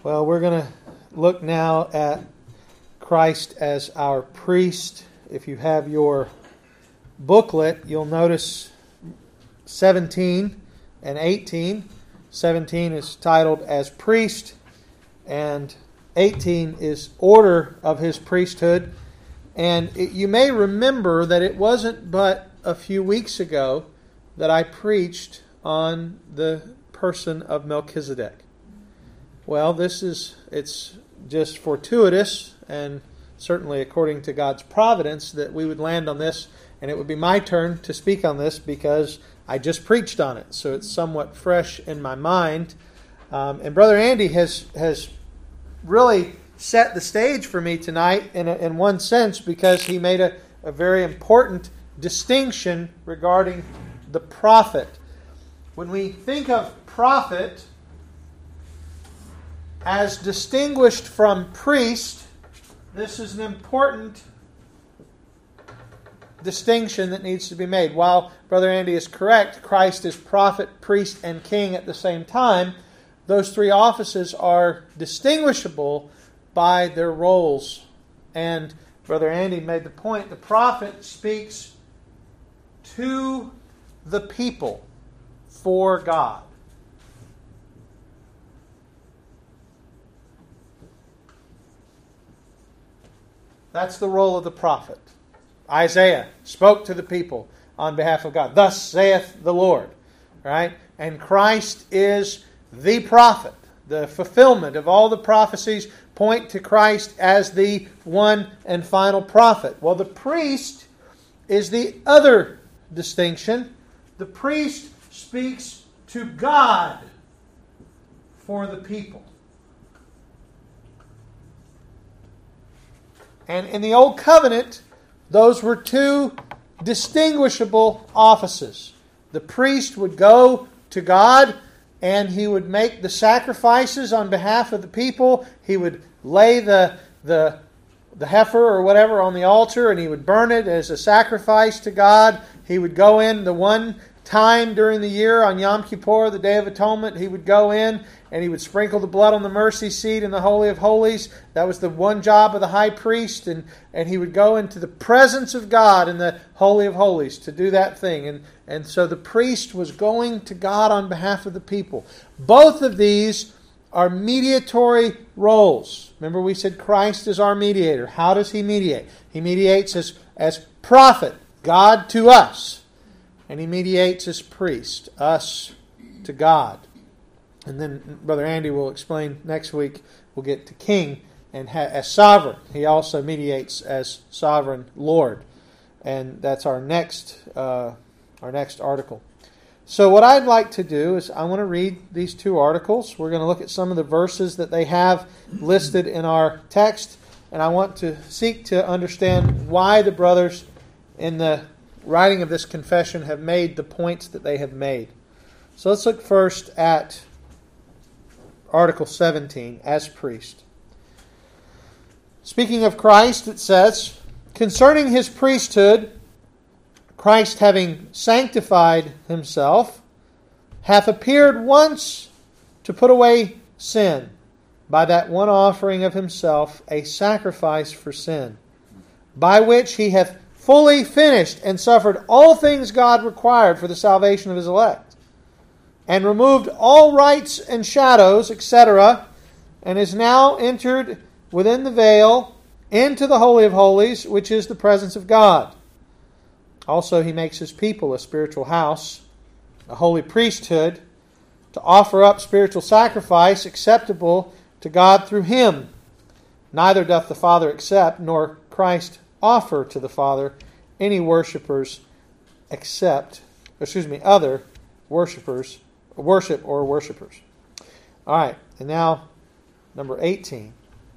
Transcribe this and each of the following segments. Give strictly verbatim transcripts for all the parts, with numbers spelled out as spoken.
Well, we're going to look now at Christ as our priest. If you have your booklet, you'll notice seventeen and eighteen. seventeen is titled as priest, and eighteen is order of his priesthood. And it, you may remember that it wasn't but a few weeks ago that I preached on the person of Melchizedek. Well, this is, it's just fortuitous, and certainly according to God's providence, that we would land on this, and it would be my turn to speak on this because I just preached on it, so it's somewhat fresh in my mind. Um, and Brother Andy has has really set the stage for me tonight in, a, in one sense, because he made a, a very important distinction regarding the prophet. When we think of prophet as distinguished from priest, this is an important distinction that needs to be made. While Brother Andy is correct, Christ is prophet, priest, and king at the same time, those three offices are distinguishable by their roles. And Brother Andy made the point, the prophet speaks to the people for God. That's the role of the prophet. Isaiah spoke to the people on behalf of God. Thus saith the Lord. Right? And Christ is the prophet. The fulfillment of all the prophecies point to Christ as the one and final prophet. Well, the priest is the other distinction. The priest speaks to God for the people. And in the Old Covenant, those were two distinguishable offices. The priest would go to God and he would make the sacrifices on behalf of the people. He would lay the, the, the heifer or whatever on the altar and he would burn it as a sacrifice to God. He would go in the one time during the year on Yom Kippur, the Day of Atonement. He would go in and he would sprinkle the blood on the mercy seat in the Holy of Holies. That was the one job of the high priest. And, and he would go into the presence of God in the Holy of Holies to do that thing. And, and so the priest was going to God on behalf of the people. Both of these are mediatory roles. Remember we said Christ is our mediator. How does he mediate? He mediates as, as prophet, God to us. And he mediates as priest, us to God. And then Brother Andy will explain next week, we'll get to king and ha- as sovereign. He also mediates as sovereign Lord. And that's our next uh, our next article. So what I'd like to do is I want to read these two articles. We're going to look at some of the verses that they have listed in our text. And I want to seek to understand why the brothers in the writing of this confession have made the points that they have made. So let's look first at Article seventeen, as priest. Speaking of Christ, it says, concerning his priesthood, Christ having sanctified himself, hath appeared once to put away sin, by that one offering of himself, a sacrifice for sin, by which he hath fully finished and suffered all things God required for the salvation of his elect, and removed all rights and shadows, et cetera, and is now entered within the veil into the Holy of Holies, which is the presence of God. Also he makes his people a spiritual house, a holy priesthood, to offer up spiritual sacrifice acceptable to God through him. Neither doth the Father accept, nor Christ offer to the Father any worshippers except, excuse me, other worshippers, worship or worshippers. All right, and now number eighteen.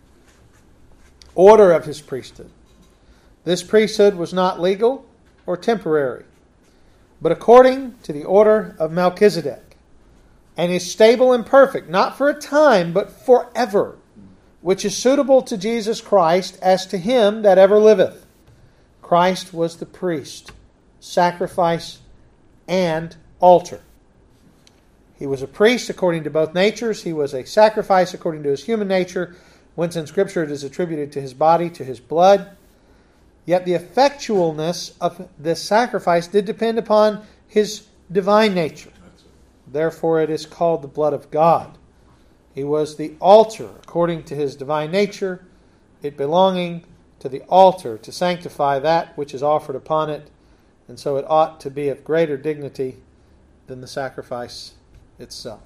Order of his priesthood. This priesthood was not legal or temporary, but according to the order of Melchizedek, and is stable and perfect, not for a time, but forever, which is suitable to Jesus Christ as to him that ever liveth. Christ was the priest, sacrifice, and altar. He was a priest according to both natures. He was a sacrifice according to his human nature, whence in Scripture it is attributed to his body, to his blood. Yet the effectualness of this sacrifice did depend upon his divine nature. Therefore it is called the blood of God. He was the altar according to his divine nature, it belonging to the altar to sanctify that which is offered upon it, and so it ought to be of greater dignity than the sacrifice itself.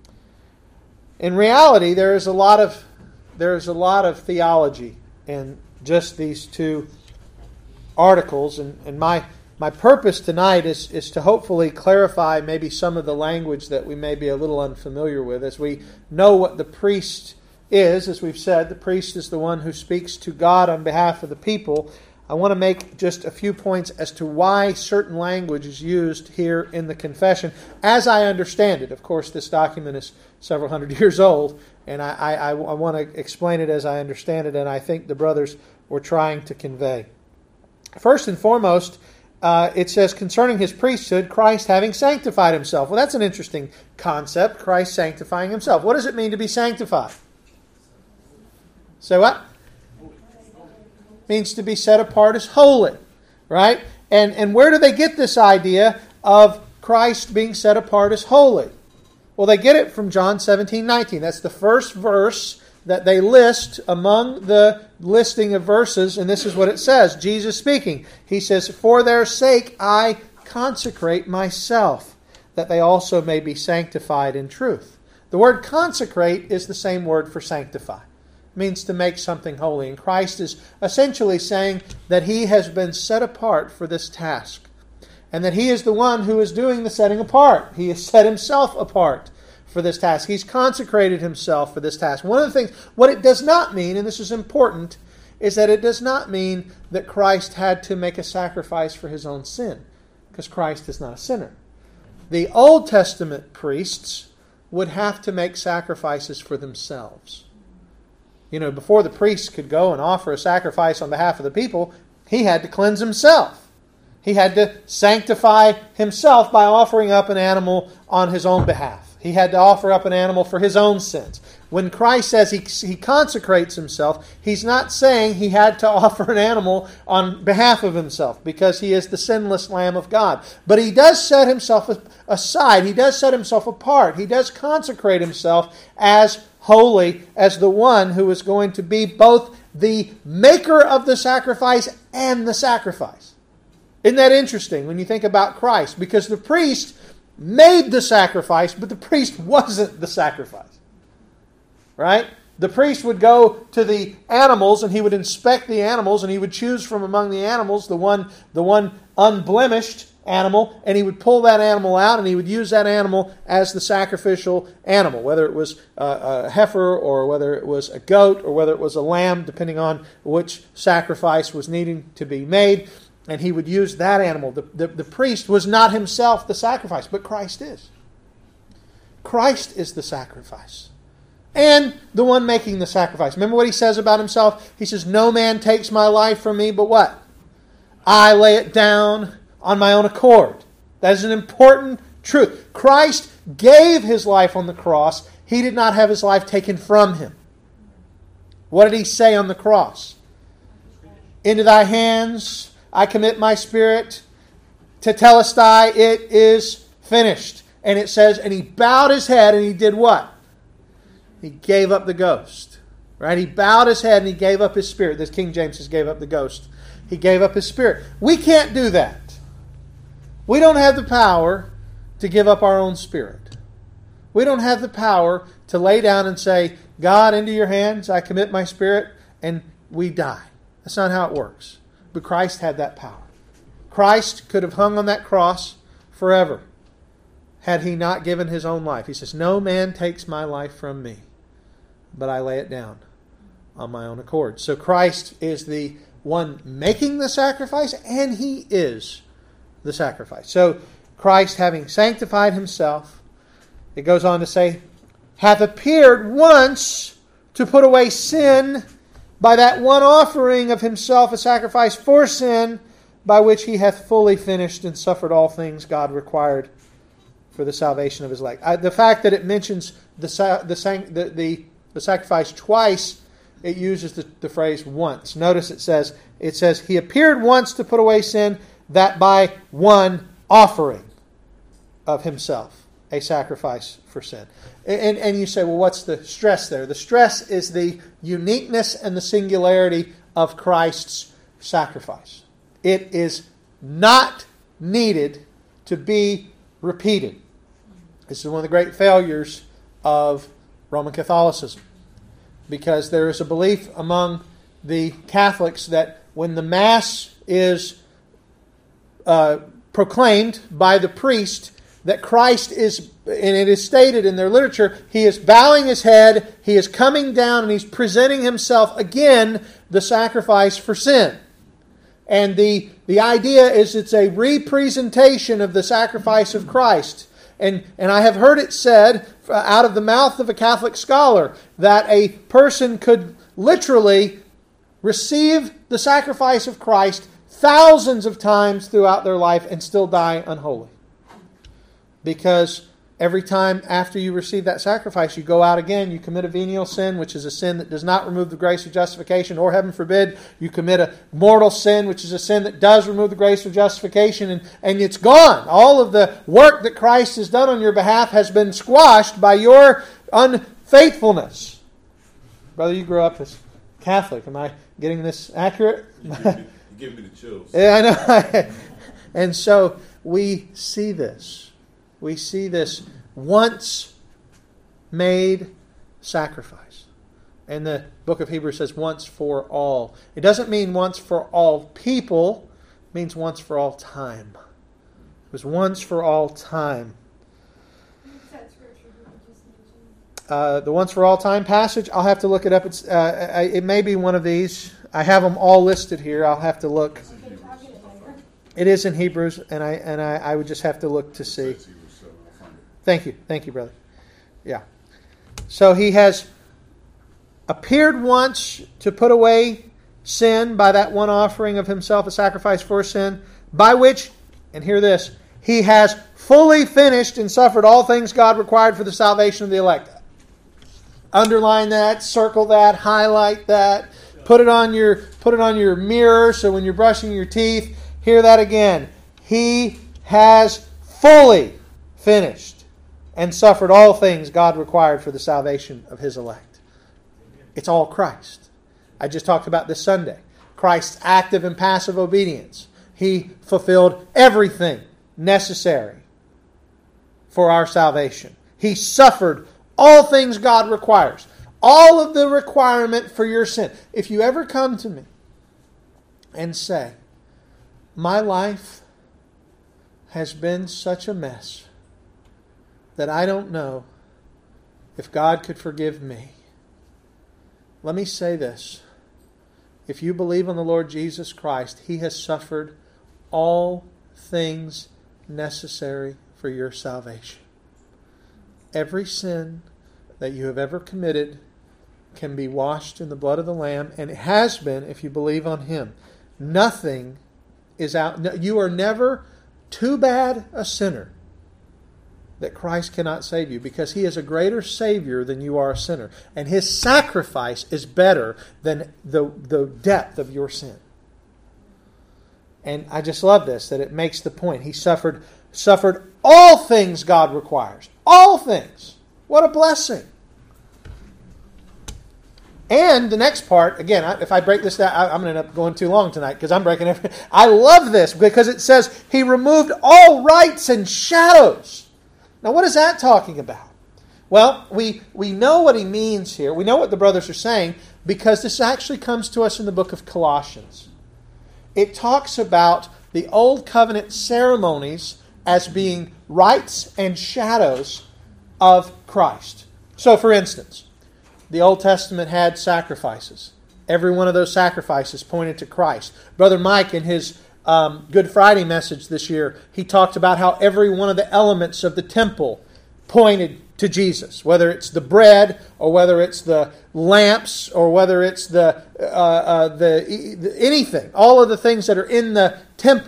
In reality, there is a lot of there is a lot of theology in just these two articles, and, and my my purpose tonight is, is to hopefully clarify maybe some of the language that we may be a little unfamiliar with. As we know what the priest is, as we've said, the priest is the one who speaks to God on behalf of the people. I want to make just a few points as to why certain language is used here in the confession, as I understand it. Of course, this document is several hundred years old, and I, I, I want to explain it as I understand it, and I think the brothers were trying to convey. First and foremost, uh, it says, concerning his priesthood, Christ having sanctified himself. Well, that's an interesting concept, Christ sanctifying himself. What does it mean to be sanctified? Say what? Means to be set apart as holy, right? And and where do they get this idea of Christ being set apart as holy? Well, they get it from John seventeen nineteen. That's the first verse that they list among the listing of verses, and this is what it says. Jesus speaking. He says, for their sake I consecrate myself, that they also may be sanctified in truth. The word consecrate is the same word for sanctify. Means to make something holy. And Christ is essentially saying that he has been set apart for this task. And that he is the one who is doing the setting apart. He has set himself apart for this task. He's consecrated himself for this task. One of the things, what it does not mean, and this is important, is that it does not mean that Christ had to make a sacrifice for his own sin. Because Christ is not a sinner. The Old Testament priests would have to make sacrifices for themselves. You know, before the priest could go and offer a sacrifice on behalf of the people, he had to cleanse himself. He had to sanctify himself by offering up an animal on his own behalf. He had to offer up an animal for his own sins. When Christ says he, he consecrates himself, he's not saying he had to offer an animal on behalf of himself because he is the sinless Lamb of God. But he does set himself aside. He does set himself apart. He does consecrate himself as holy, as the one who is going to be both the maker of the sacrifice and the sacrifice. Isn't that interesting when you think about Christ? Because the priest made the sacrifice, but the priest wasn't the sacrifice. Right? The priest would go to the animals and he would inspect the animals and he would choose from among the animals the one, the one unblemished animal, and he would pull that animal out and he would use that animal as the sacrificial animal, whether it was a, a heifer or whether it was a goat or whether it was a lamb, depending on which sacrifice was needing to be made. And he would use that animal. The, the, the priest was not himself the sacrifice, but Christ is. Christ is the sacrifice. And the one making the sacrifice. Remember what he says about himself? He says, no man takes my life from me, but what? I lay it down on my own accord. That is an important truth. Christ gave his life on the cross. He did not have his life taken from him. What did he say on the cross? Into thy hands I commit my spirit. Tetelestai, it is finished. And it says, and he bowed his head and he did what? He gave up the ghost. Right? He bowed his head and he gave up his spirit. This King James says gave up the ghost. He gave up his spirit. We can't do that. We don't have the power to give up our own spirit. We don't have the power to lay down and say, God, into your hands I commit my spirit, and we die. That's not how it works. But Christ had that power. Christ could have hung on that cross forever had he not given his own life. He says, no man takes my life from me, but I lay it down on my own accord. So Christ is the one making the sacrifice, and he is the sacrifice. So Christ, having sanctified himself, it goes on to say, hath appeared once to put away sin by that one offering of himself a sacrifice for sin, by which he hath fully finished and suffered all things God required for the salvation of his elect. I, the fact that it mentions the the the, the, the sacrifice twice, it uses the, the phrase once. Notice it says, it says, he appeared once to put away sin, that by one offering of himself, a sacrifice for sin. And, and you say, well, what's the stress there? The stress is the uniqueness and the singularity of Christ's sacrifice. It is not needed to be repeated. This is one of the great failures of Roman Catholicism, because there is a belief among the Catholics that when the Mass is uh, proclaimed by the priest, that Christ is, and it is stated in their literature, he is bowing his head, he is coming down, and he's presenting himself again, the sacrifice for sin. And the, the idea is it's a representation of the sacrifice of Christ. And, and I have heard it said out of the mouth of a Catholic scholar that a person could literally receive the sacrifice of Christ thousands of times throughout their life and still die unholy. Because every time after you receive that sacrifice, you go out again, you commit a venial sin, which is a sin that does not remove the grace of justification, or heaven forbid, you commit a mortal sin, which is a sin that does remove the grace of justification, and, and it's gone. All of the work that Christ has done on your behalf has been squashed by your unfaithfulness. Brother, you grew up as Catholic. Am I getting this accurate? You give me, you give me the chills. Yeah, I know. And so we see this. We see this once made sacrifice. And the book of Hebrews says once for all. It doesn't mean once for all people. It means once for all time. It was once for all time. Uh, the once for all time passage, I'll have to look it up. It's uh, it may be one of these. I have them all listed here. I'll have to look. It is in Hebrews, and I and I, I would just have to look to see. Thank you. Thank you, brother. Yeah. So he has appeared once to put away sin by that one offering of himself, a sacrifice for sin, by which, and hear this, he has fully finished and suffered all things God required for the salvation of the elect. Underline that, circle that, highlight that, put it on your put it on your mirror so when you're brushing your teeth, hear that again. He has fully finished and suffered all things God required for the salvation of His elect. It's all Christ. I just talked about this Sunday. Christ's active and passive obedience. He fulfilled everything necessary for our salvation. He suffered all things God requires. All of the requirement for your sin. If you ever come to me and say, my life has been such a mess that I don't know if God could forgive me. Let me say this. If you believe on the Lord Jesus Christ, He has suffered all things necessary for your salvation. Every sin that you have ever committed can be washed in the blood of the Lamb, and it has been if you believe on Him. Nothing is out. You are never too bad a sinner that Christ cannot save you, because He is a greater Savior than you are a sinner. And His sacrifice is better than the, the depth of your sin. And I just love this, that it makes the point. He suffered, suffered all things God requires. All things. What a blessing. And the next part, again, if I break this down, I'm going to end up going too long tonight because I'm breaking everything. I love this because it says He removed all rights and shadows. Now, what is that talking about? Well, we, we know what he means here. We know what the brothers are saying because this actually comes to us in the book of Colossians. It talks about the Old Covenant ceremonies as being rights and shadows of Christ. So, for instance, the Old Testament had sacrifices. Every one of those sacrifices pointed to Christ. Brother Mike, in his Um, Good Friday message this year, he talked about how every one of the elements of the temple pointed to Jesus. Whether it's the bread, or whether it's the lamps, or whether it's the, uh, uh, the, the anything. All of the things that are in the temple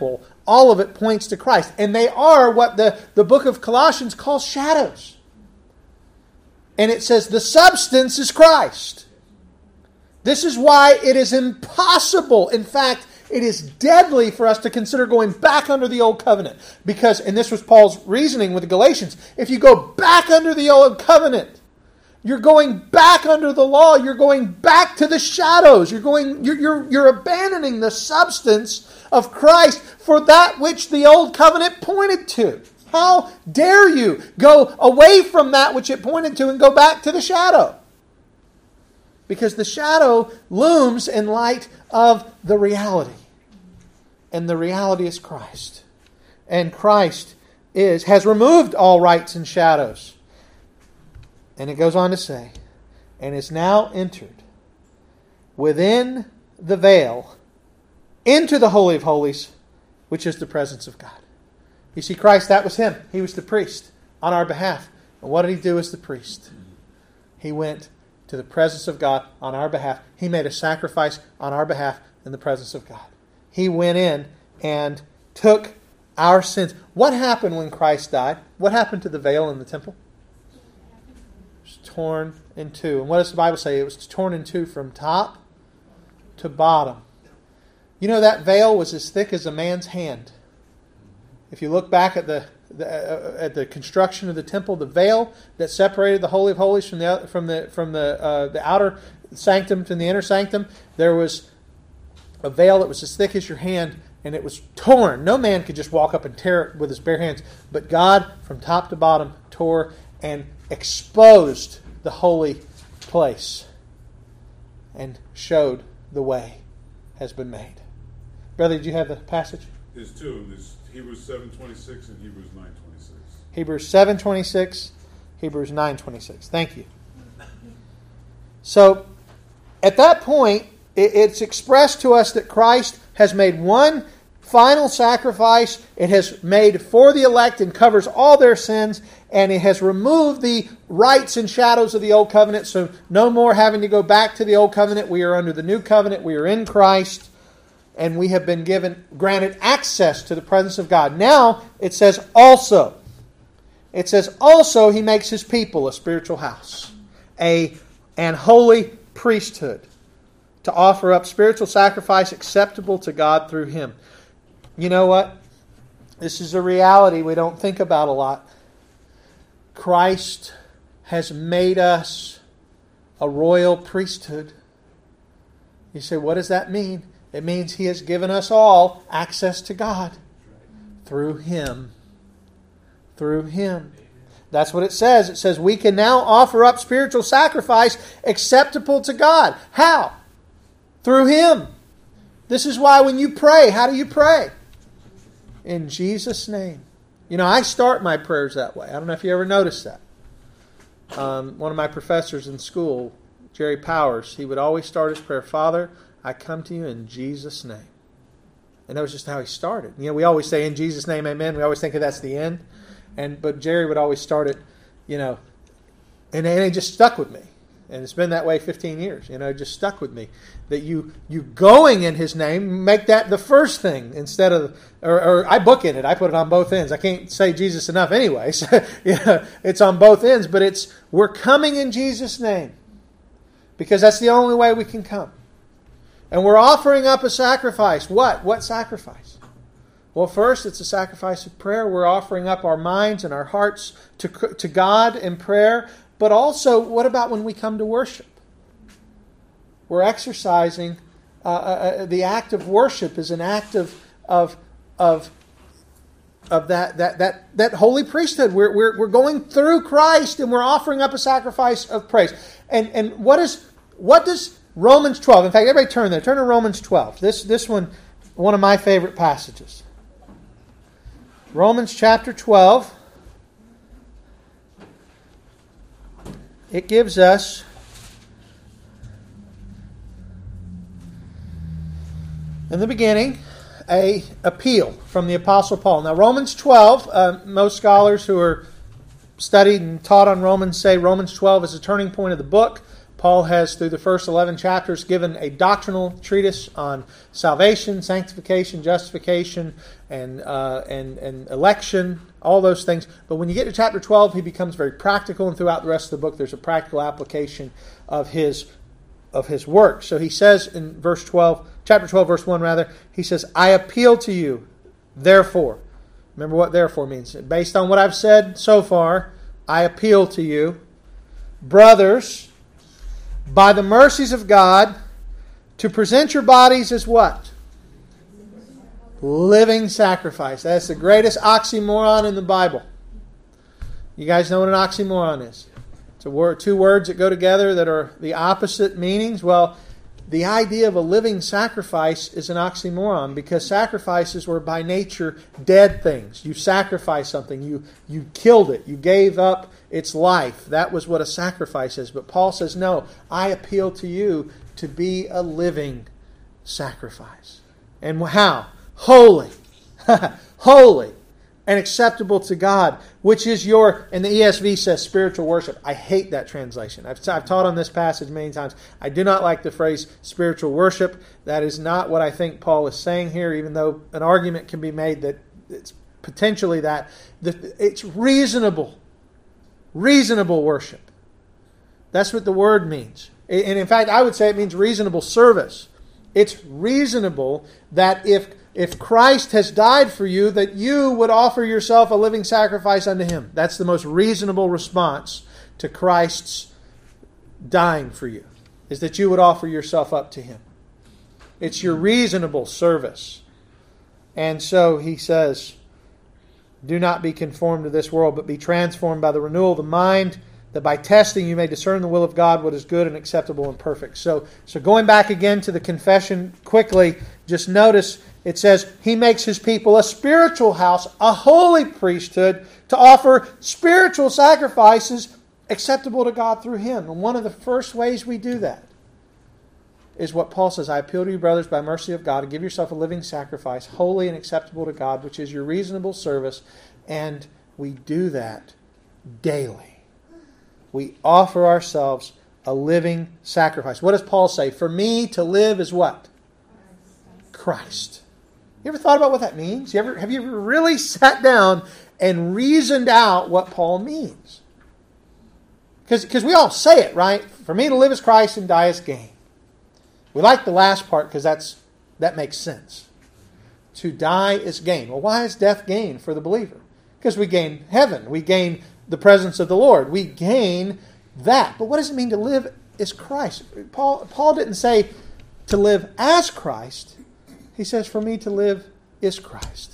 all of it points to Christ. And they are what the, the book of Colossians calls shadows. And it says the substance is Christ. This is why it is impossible. In fact, it is deadly for us to consider going back under the old covenant. Because, and this was Paul's reasoning with the Galatians, if you go back under the old covenant, you're going back under the law. You're going back to the shadows. You're going. You're, you're, you're abandoning the substance of Christ for that which the old covenant pointed to. How dare you go away from that which it pointed to and go back to the shadow? Because the shadow looms in light of the reality. And the reality is Christ. And Christ is has removed all rights and shadows. And it goes on to say, and is now entered within the veil into the Holy of Holies, which is the presence of God. You see, Christ, that was Him. He was the priest on our behalf. And what did He do as the priest? He went to the presence of God on our behalf. He made a sacrifice on our behalf in the presence of God. He went in and took our sins. What happened when Christ died? What happened to the veil in the temple? Torn in two. And what does the Bible say? It was torn in two from top to bottom. You know, that veil was as thick as a man's hand. If you look back at the, the uh, at the construction of the temple, the veil that separated the Holy of Holies from the from the from the uh, the outer sanctum from the inner sanctum, there was a veil that was as thick as your hand, and it was torn. No man could just walk up and tear it with his bare hands, but God, from top to bottom, tore and exposed the holy place and showed the way has been made. Brother, did you have the passage? There's two. There's Hebrews seven twenty-six and Hebrews nine twenty-six. Hebrews seven twenty-six, Hebrews nine twenty-six. Thank you. So, at that point, it's expressed to us that Christ has made one final sacrifice. It has made for the elect and covers all their sins, and it has removed the rights and shadows of the old covenant, so no more having to go back to the old covenant. We are under the new covenant. We are in Christ, and we have been given, granted access to the presence of God. Now, it says also. It says also He makes His people a spiritual house, a an holy priesthood, to offer up spiritual sacrifice acceptable to God through Him. You know what? This is a reality we don't think about a lot. Christ has made us a royal priesthood. You say, what does that mean? It means He has given us all access to God through Him. Through Him. That's what it says. It says we can now offer up spiritual sacrifice acceptable to God. How? Through Him. This is why when you pray, how do you pray? In Jesus' name. You know, I start my prayers that way. I don't know if you ever noticed that. Um, one of my professors in school, Jerry Powers, he would always start his prayer, Father, I come to you in Jesus' name. And that was just how he started. You know, we always say in Jesus' name, amen. We always think that that's the end. And But Jerry would always start it, you know, and, and it just stuck with me. And it's been that way fifteen years. You know, it just stuck with me. That you you going in His name, make that the first thing instead of, or, or I bookend it. I put it on both ends. I can't say Jesus enough anyway. So, you know, it's on both ends. But it's, we're coming in Jesus' name. Because that's the only way we can come. And we're offering up a sacrifice. What? What sacrifice? Well, first, it's a sacrifice of prayer. We're offering up our minds and our hearts to, to God in prayer. But also, what about when we come to worship? We're exercising, uh, uh, the act of worship is an act of of of, of that, that that that holy priesthood. We're, we're we're going through Christ and we're offering up a sacrifice of praise. And and what is what does Romans twelve? In fact, everybody turn there. Turn to Romans twelve. This this one, one of my favorite passages. Romans chapter twelve. It gives us in the beginning a appeal from the Apostle Paul. Now Romans twelve, uh, most scholars who are studied and taught on Romans say Romans twelve is a turning point of the book. Paul has, through the first eleven chapters, given a doctrinal treatise on salvation, sanctification, justification, and uh, and and election, all those things. But when you get to chapter twelve, he becomes very practical, and throughout the rest of the book, there's a practical application of his of his work. So he says in verse twelve, chapter twelve, verse one, rather, he says, "I appeal to you, therefore." Remember what therefore means. Based on what I've said so far, I appeal to you, brothers, by the mercies of God, to present your bodies as what? Living sacrifice. That's the greatest oxymoron in the Bible. You guys know what an oxymoron is? It's a word, two words that go together that are the opposite meanings. Well, the idea of a living sacrifice is an oxymoron because sacrifices were by nature dead things. You sacrificed something. You, you killed it. You gave up its life. That was what a sacrifice is. But Paul says, no, I appeal to you to be a living sacrifice. And how? Holy. Holy and acceptable to God, which is your, and the E S V says spiritual worship. I hate that translation. I've, I've taught on this passage many times. I do not like the phrase spiritual worship. That is not what I think Paul is saying here, even though an argument can be made that it's potentially that. It's reasonable. Reasonable worship. That's what the word means. And in fact, I would say it means reasonable service. It's reasonable that if If Christ has died for you, that you would offer yourself a living sacrifice unto Him. That's the most reasonable response to Christ's dying for you, is that you would offer yourself up to Him. It's your reasonable service. And so he says, do not be conformed to this world, but be transformed by the renewal of the mind, that by testing you may discern the will of God, what is good and acceptable and perfect. So, so going back again to the confession quickly, just notice it says He makes His people a spiritual house, a holy priesthood, to offer spiritual sacrifices acceptable to God through Him. And one of the first ways we do that is what Paul says, I appeal to you, brothers, by mercy of God, to give yourself a living sacrifice, holy and acceptable to God, which is your reasonable service. And we do that daily. We offer ourselves a living sacrifice. What does Paul say? For me to live is what? Christ. You ever thought about what that means? You ever, have you ever really sat down and reasoned out what Paul means? Because we all say it, right? For me to live is Christ and die is gain. We like the last part because that's that makes sense. To die is gain. Well, why is death gain for the believer? Because we gain heaven. We gain the presence of the Lord. We gain that. But what does it mean to live is Christ? Paul, Paul didn't say to live as Christ. He says, for me to live is Christ.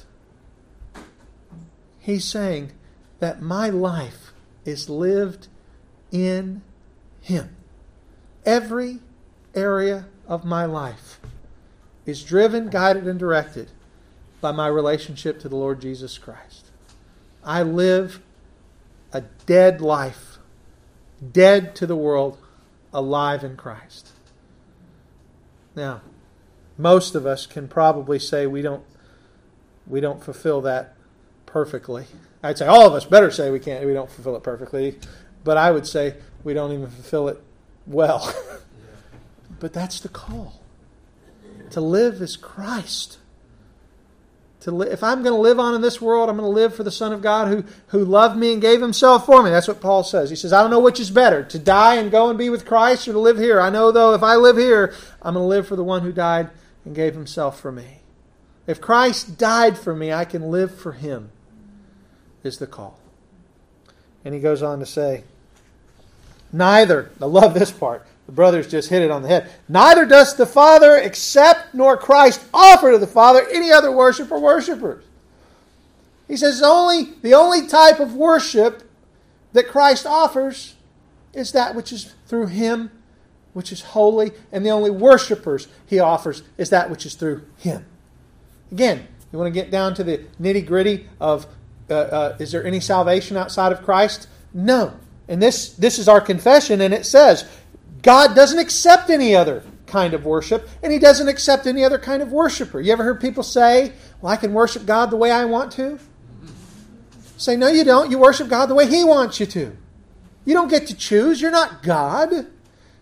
He's saying that my life is lived in Him. Every area of my life is driven, guided, and directed by my relationship to the Lord Jesus Christ. I live a dead life, dead to the world, alive in Christ. Now, most of us can probably say we don't we don't fulfill that perfectly. I'd say all of us better say we can't we don't fulfill it perfectly, but I would say we don't even fulfill it well. But that's the call. To live is Christ. To li- if I'm going to live on in this world, I'm going to live for the Son of God who, who loved me and gave Himself for me. That's what Paul says. He says, I don't know which is better, to die and go and be with Christ or to live here. I know, though, if I live here, I'm going to live for the one who died and gave Himself for me. If Christ died for me, I can live for Him, is the call. And he goes on to say, neither, I love this part, the brothers just hit it on the head. Neither does the Father accept nor Christ offer to the Father any other worship or worshipers. He says only the only type of worship that Christ offers is that which is through Him, which is holy, and the only worshipers He offers is that which is through Him. Again, you want to get down to the nitty-gritty of uh, uh, is there any salvation outside of Christ? No. And this, this is our confession, and it says God doesn't accept any other kind of worship, and He doesn't accept any other kind of worshiper. You ever heard people say, well, I can worship God the way I want to? Say, no, you don't. You worship God the way He wants you to. You don't get to choose. You're not God.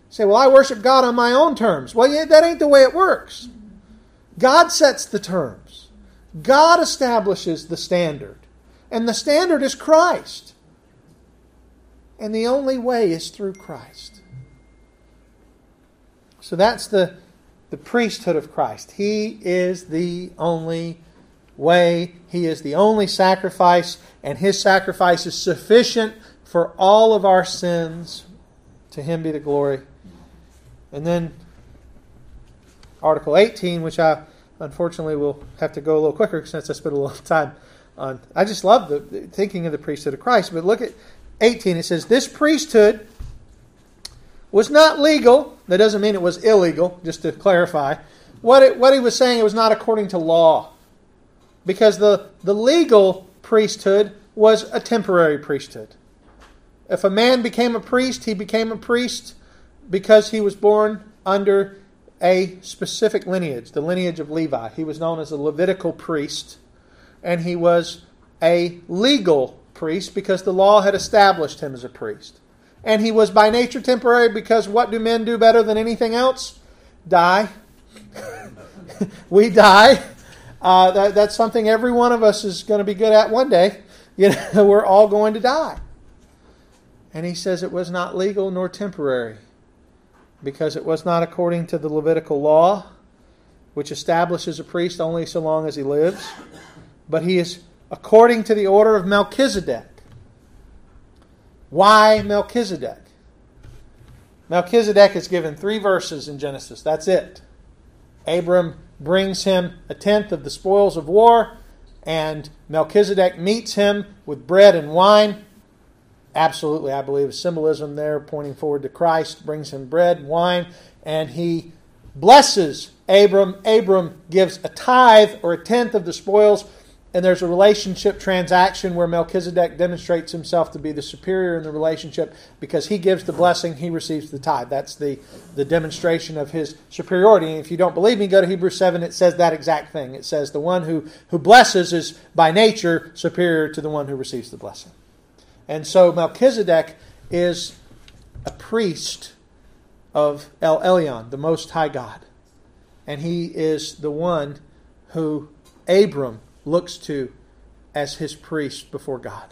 say, well, I worship God on my own terms. Well, yeah, that ain't the way it works. God sets the terms. God establishes the standard. And the standard is Christ. And the only way is through Christ. So that's the, the priesthood of Christ. He is the only way. He is the only sacrifice. And His sacrifice is sufficient for all of our sins. To Him be the glory. And then Article eighteen, which I unfortunately will have to go a little quicker since I spent a little time on. I just love the, the thinking of the priesthood of Christ. But look at eighteen. It says, this priesthood was not legal. That doesn't mean it was illegal, just to clarify. What it, what he was saying, it was not according to law. Because the, the legal priesthood was a temporary priesthood. If a man became a priest, he became a priest because he was born under a specific lineage, the lineage of Levi. He was known as a Levitical priest, and he was a legal priest because the law had established him as a priest. And he was by nature temporary because what do men do better than anything else? Die. We die. Uh, that, that's something every one of us is going to be good at one day. You know, we're all going to die. And he says it was not legal nor temporary because it was not according to the Levitical law, which establishes a priest only so long as he lives, but he is according to the order of Melchizedek. Why Melchizedek? Melchizedek is given three verses in Genesis. That's it. Abram brings him a tenth of the spoils of war, and Melchizedek meets him with bread and wine. Absolutely, I believe, a symbolism there pointing forward to Christ, brings him bread and wine, and he blesses Abram. Abram gives a tithe or a tenth of the spoils, and there's a relationship transaction where Melchizedek demonstrates himself to be the superior in the relationship because he gives the blessing, he receives the tithe. That's the, the demonstration of his superiority. And if you don't believe me, go to Hebrews seven. It says that exact thing. It says the one who, who blesses is by nature superior to the one who receives the blessing. And so Melchizedek is a priest of El Elyon, the Most High God. And he is the one who Abram looks to as his priest before God.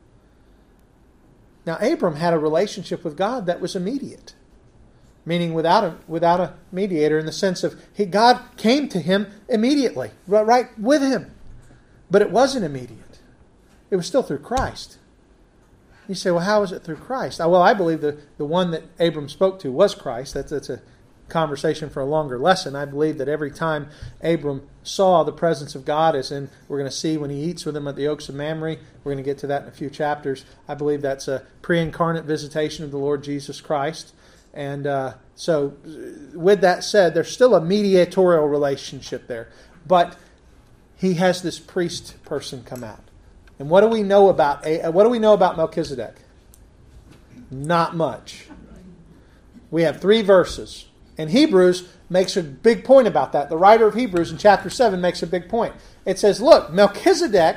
Now, Abram had a relationship with God that was immediate, meaning without a, without a mediator, in the sense of he, God came to him immediately, right, right with him. But it wasn't immediate. It was still through Christ. You say, well, how is it through Christ? Well, I believe the, the one that Abram spoke to was Christ. That's, that's a conversation for a longer lesson. I believe that every time Abram saw the presence of God, as in we're going to see when he eats with him at the Oaks of Mamre, we're going to get to that in a few chapters. I believe that's a pre-incarnate visitation of the Lord Jesus Christ. And uh, so with that said, there's still a mediatorial relationship there. But he has this priest person come out. And what do we know about what do we know about Melchizedek? Not much. We have three verses. And Hebrews makes a big point about that. The writer of Hebrews in chapter seven makes a big point. It says, look, Melchizedek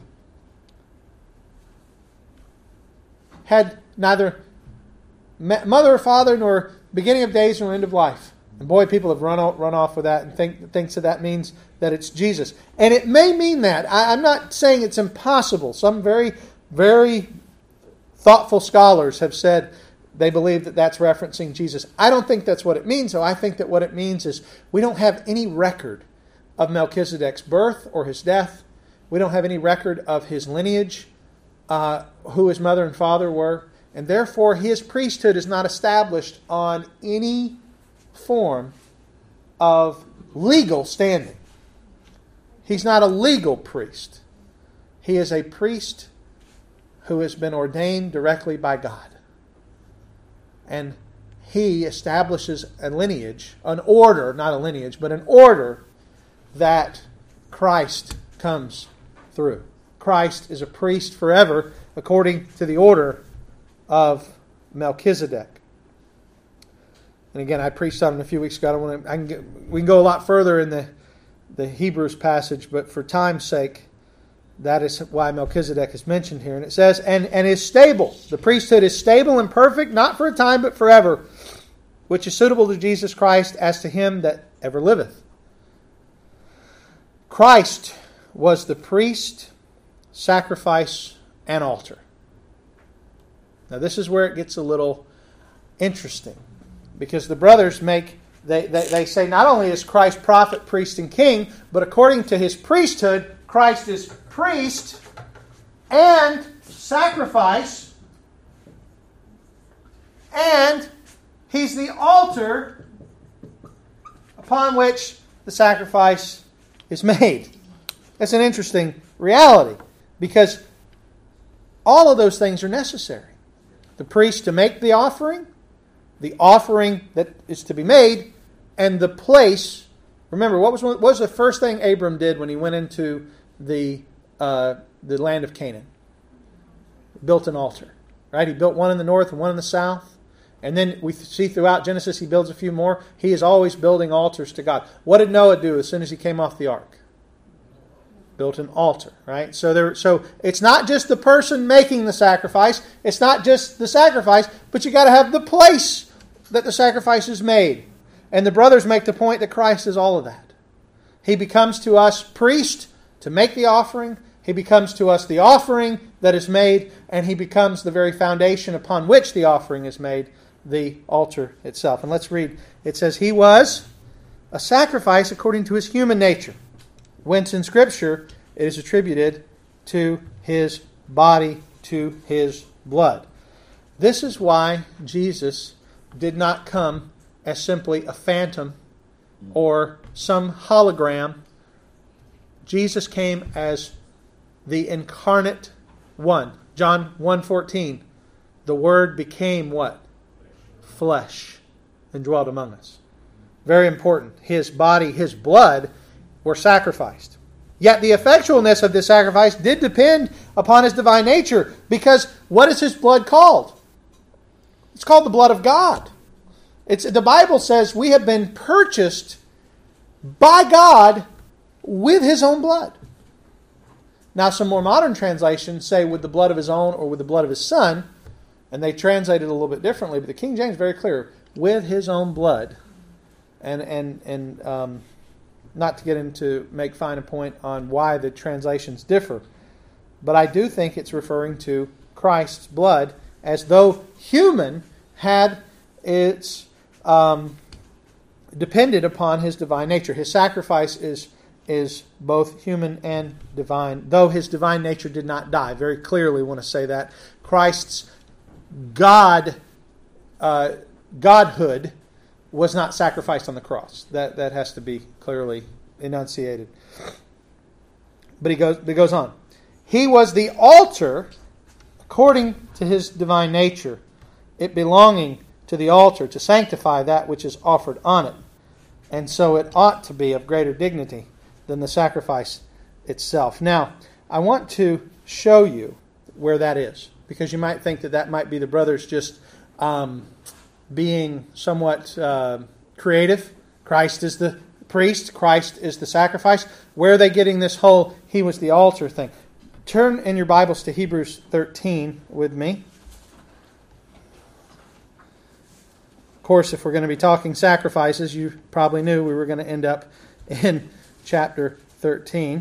had neither mother or father nor beginning of days nor end of life. And boy, people have run off, run off with that and think thinks that that means that it's Jesus. And it may mean that. I, I'm not saying it's impossible. Some very, very thoughtful scholars have said they believe that that's referencing Jesus. I don't think that's what it means, though. I think that what it means is we don't have any record of Melchizedek's birth or his death. We don't have any record of his lineage, uh, who his mother and father were. And therefore, his priesthood is not established on any form of legal standing. He's not a legal priest. He is a priest who has been ordained directly by God. And he establishes a lineage, an order, not a lineage, but an order that Christ comes through. Christ is a priest forever according to the order of Melchizedek. And again, I preached on it a few weeks ago. I don't want to, I can get, we can go a lot further in the, the Hebrews passage, but for time's sake, that is why Melchizedek is mentioned here. And it says, and, and is stable. The priesthood is stable and perfect, not for a time, but forever. which is suitable to Jesus Christ as to him that ever liveth. Christ was the priest, sacrifice, and altar. Now this is where it gets a little interesting, because the brothers make, they, they, they say not only is Christ prophet, priest, and king, but according to his priesthood, Christ is priest and sacrifice, and he's the altar upon which the sacrifice is made. That's an interesting reality, because all of those things are necessary. The priest to make the offering, the offering that is to be made, and the place. Remember, what was what was the first thing Abram did when he went into the uh, the land of Canaan? Built an altar, right? He built one in the north and one in the south. And then we see throughout Genesis he builds a few more. He is always building altars to God. What did Noah do as soon as he came off the ark? Built an altar, right? So there, so it's not just the person making the sacrifice. It's not just the sacrifice, but you got to have the place that the sacrifice is made. And the brothers make the point that Christ is all of that. He becomes to us priest to make the offering. He becomes to us the offering that is made, and he becomes the very foundation upon which the offering is made, the altar itself. And let's read. It says, he was a sacrifice according to his human nature, whence in Scripture it is attributed to his body, to his blood. This is why Jesus did not come as simply a phantom or some hologram. Jesus came as the incarnate one. John one fourteen. The Word became what? Flesh, and dwelt among us. Very important. His body, his blood were sacrificed. Yet the effectualness of this sacrifice did depend upon his divine nature, because what is his blood called? It's called the blood of God. It's, the Bible says we have been purchased by God with his own blood. Now, some more modern translations say with the blood of his own or with the blood of his son, and they translate it a little bit differently, but the King James is very clear, with his own blood. And and and um, not to get into make fine a point on why the translations differ, but I do think it's referring to Christ's blood as though human had its um, depended upon his divine nature. His sacrifice is is both human and divine, though his divine nature did not die. Very clearly want to say that. Christ's God, uh, Godhood was not sacrificed on the cross. That that has to be clearly enunciated. But he goes, he goes on. He was the altar according to his divine nature, it belonging to the altar to sanctify that which is offered on it. And so it ought to be of greater dignity than the sacrifice itself. Now, I want to show you where that is, because you might think that that might be the brothers just um, being somewhat uh, creative. Christ is the priest. Christ is the sacrifice. Where are they getting this whole he was the altar thing? Turn in your Bibles to Hebrews thirteen with me. Of course, if we're going to be talking sacrifices, you probably knew we were going to end up in chapter thirteen.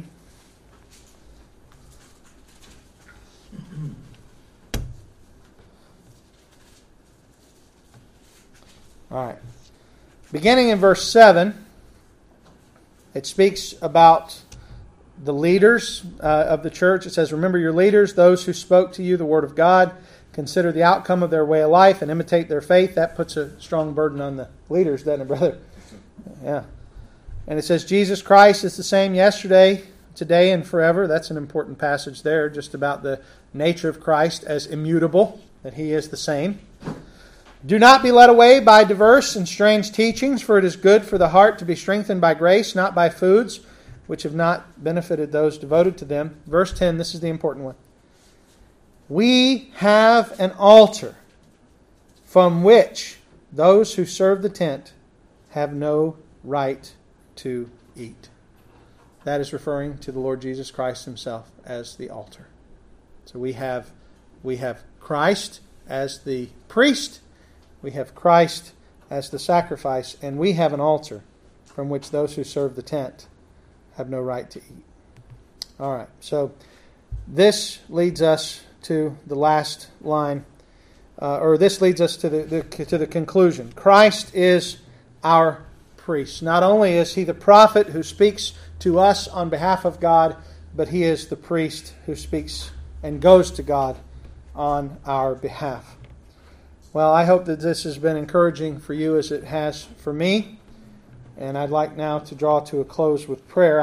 All right. Beginning in verse seven, it speaks about the leaders uh, of the church. It says, remember your leaders, those who spoke to you the word of God. Consider the outcome of their way of life and imitate their faith. That puts a strong burden on the leaders, doesn't it, brother? Yeah. And it says, Jesus Christ is the same yesterday, today, and forever. That's an important passage there, just about the nature of Christ as immutable, that he is the same. Do not be led away by diverse and strange teachings, for it is good for the heart to be strengthened by grace, not by foods, which have not benefited those devoted to them. Verse ten, this is the important one. We have an altar from which those who serve the tent have no right to eat. That is referring to the Lord Jesus Christ himself as the altar. So we have we have Christ as the priest. We have Christ as the sacrifice, and we have an altar from which those who serve the tent have no right to eat. All right, so this leads us to the last line, uh, or this leads us to the, the to the conclusion. Christ is our priest. Not only is he the prophet who speaks to us on behalf of God, but he is the priest who speaks and goes to God on our behalf. Well, I hope that this has been encouraging for you as it has for me. And I'd like now to draw to a close with prayer.